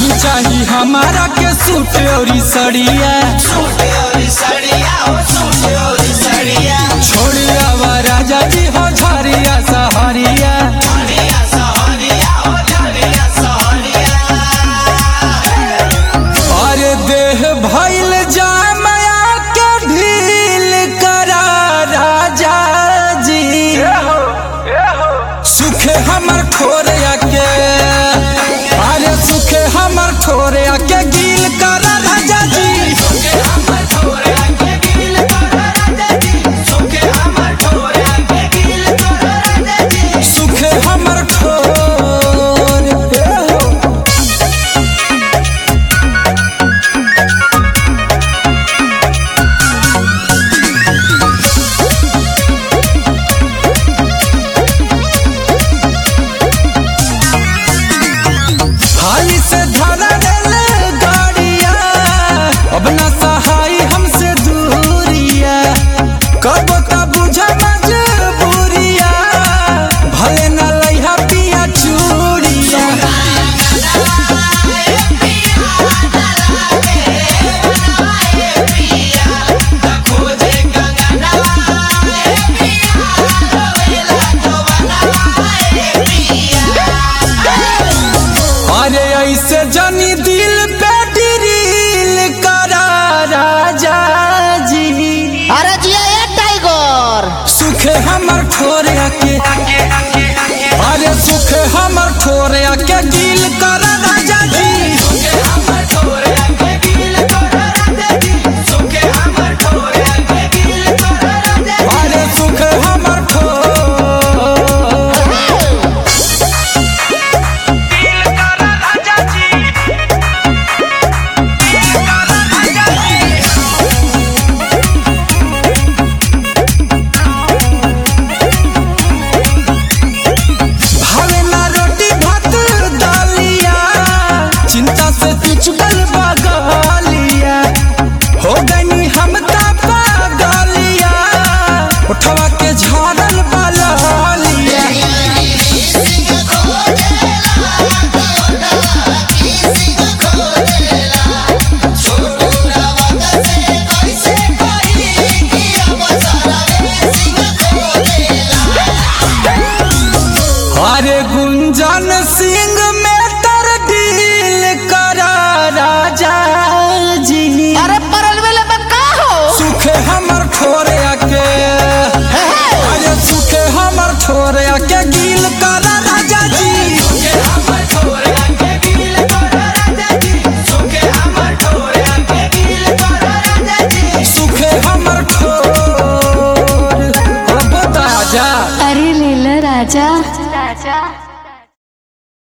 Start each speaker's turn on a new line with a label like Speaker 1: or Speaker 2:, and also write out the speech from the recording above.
Speaker 1: नहीं चाहिए हमारा के सूट और सड़िया छोड़िया वा राजा जी हो झरिया सहरिया अरे देह भइल जामया के ढील करा राजा जी सुखे हमर खोरिया के अरे सुखे हमर खोरिया के गील करा राजा जी सुखे हमर हाली से धरा ले गाड़िया अब ना सहाय हमसे दूरिया कब का बुझा मजबूरिया भले न लइहा पिया चूड़िया अरे ऐसे जनी दिल पे ड्रिल करा राजा जी
Speaker 2: अरे जिया ये टाइगर
Speaker 1: सुखे हमर खोरिया के अरे सुखे हमर खोरिया के दिल करा राजा जी अरे सुखे हमर भावे ना रोटी भात दालिया चिंता से चुचगल बगलिया हो गई हम पागलिया उठवा के झाड़ल बलिया अरे गुंजन सिंह में तर दिल करा राजा जी
Speaker 2: अरे परल वेले बक्का हो
Speaker 1: सुखे हमर खोरिया के अरे सुखे हमर छोरिया के गील करा राजा जी सुखे हमर खोर अब बता जा
Speaker 3: अरे लीला राजा